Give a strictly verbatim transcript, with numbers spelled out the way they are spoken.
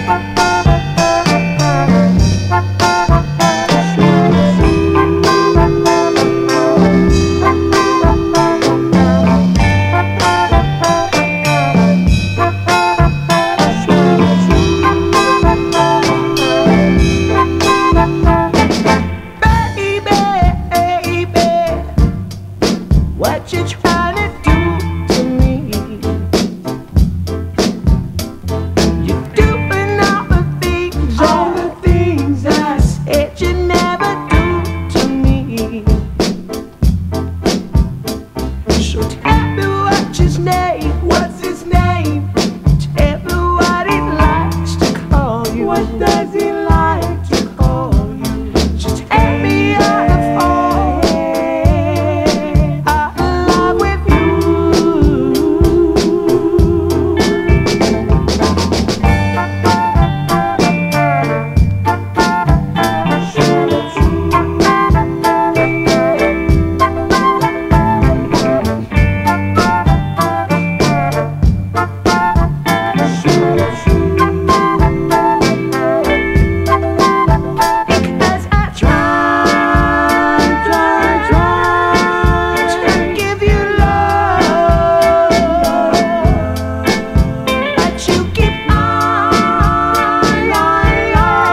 What you trying to do to me? You're doing all the things, all the things I said you never do to me. So tell me what's his name, what's his name? Tell me what he likes to call you. What does he